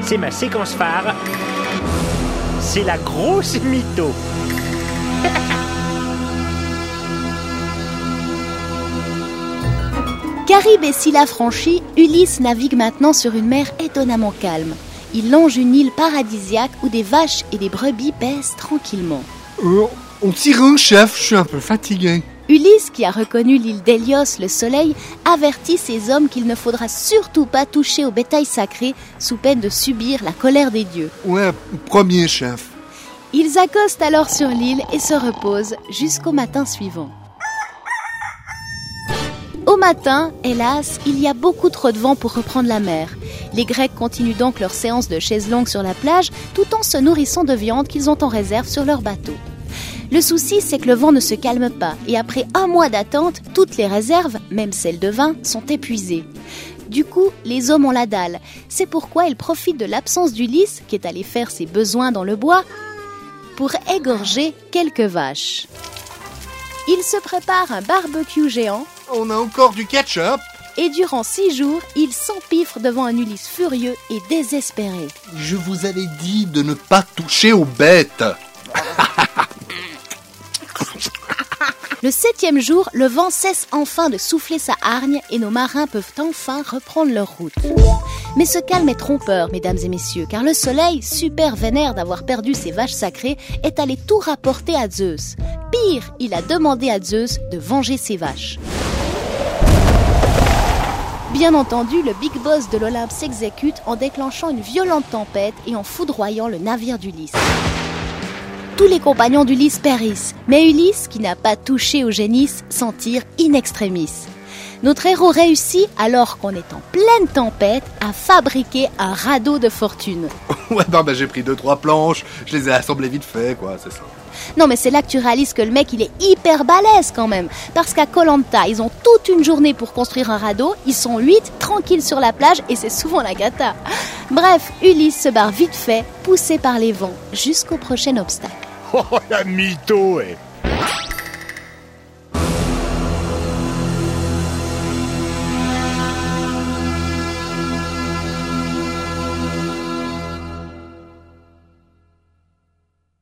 c'est ma séquence phare. C'est la grosse mytho. Charybde et Scylla franchis, Ulysse navigue maintenant sur une mer étonnamment calme. Il longe une île paradisiaque où des vaches et des brebis paissent tranquillement. On tire un chef, je suis un peu fatigué. Ulysse, qui a reconnu l'île d'Hélios, le soleil, avertit ses hommes qu'il ne faudra surtout pas toucher au bétail sacré sous peine de subir la colère des dieux. Ouais, premier chef. Ils accostent alors sur l'île et se reposent jusqu'au matin suivant. Au matin, hélas, il y a beaucoup trop de vent pour reprendre la mer. Les Grecs continuent donc leur séance de chaises longues sur la plage tout en se nourrissant de viande qu'ils ont en réserve sur leur bateau. Le souci, c'est que le vent ne se calme pas et après 1 mois d'attente, toutes les réserves, même celles de vin, sont épuisées. Du coup, les hommes ont la dalle. C'est pourquoi ils profitent de l'absence d'Ulysse, qui est allé faire ses besoins dans le bois, pour égorger quelques vaches. Ils se préparent un barbecue géant. On a encore du ketchup. Et durant 6 jours, ils s'empiffrent devant un Ulysse furieux et désespéré. Je vous avais dit de ne pas toucher aux bêtes. Le 7e jour, le vent cesse enfin de souffler sa hargne et nos marins peuvent enfin reprendre leur route. Mais ce calme est trompeur, mesdames et messieurs, car le soleil, super vénère d'avoir perdu ses vaches sacrées, est allé tout rapporter à Zeus. Pire, il a demandé à Zeus de venger ses vaches. Bien entendu, le big boss de l'Olympe s'exécute en déclenchant une violente tempête et en foudroyant le navire d'Ulysse. Tous les compagnons d'Ulysse périssent, mais Ulysse, qui n'a pas touché au génisse, s'en tire in extremis. Notre héros réussit, alors qu'on est en pleine tempête, à fabriquer un radeau de fortune. Ouais, j'ai pris 2-3 planches, je les ai assemblées vite fait, quoi, c'est ça. Non, mais c'est là que tu réalises que le mec, il est hyper balèze quand même. Parce qu'à Koh Lanta, ils ont toute une journée pour construire un radeau, ils sont 8, tranquilles sur la plage, et c'est souvent la cata. Bref, Ulysse se barre vite fait, poussé par les vents, jusqu'au prochain obstacle. Oh, la mytho,